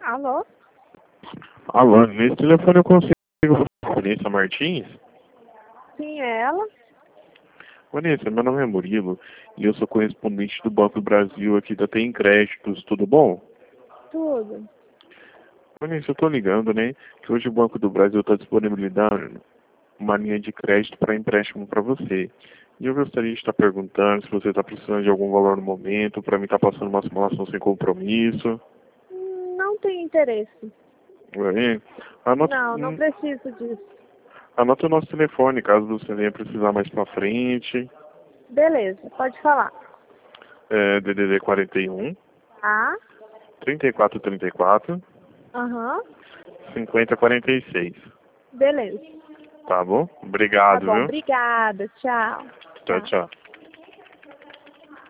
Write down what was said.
Alô? Alô, nesse telefone eu consigo Vanessa Martins? Sim, é ela? Vanessa, meu nome é Murilo e eu sou correspondente do Banco do Brasil aqui da Tem Créditos, tudo bom? Tudo. Vanessa, eu tô ligando, né, que hoje o Banco do Brasil está disponibilizando uma linha de crédito para empréstimo para você. E eu gostaria de estar perguntando se você está precisando de algum valor no momento, para mim estar passando uma simulação sem compromisso. Não tenho interesse. Aí, anota, Não preciso disso. anota o nosso telefone, caso você venha precisar mais para frente. Beleza, pode falar. É DDD 41 Ah? 3434 Aham. 5046. Beleza. Tá bom? Tá Obrigado, bom, viu? obrigada. Tchau. Tchau, Tchau. tchau.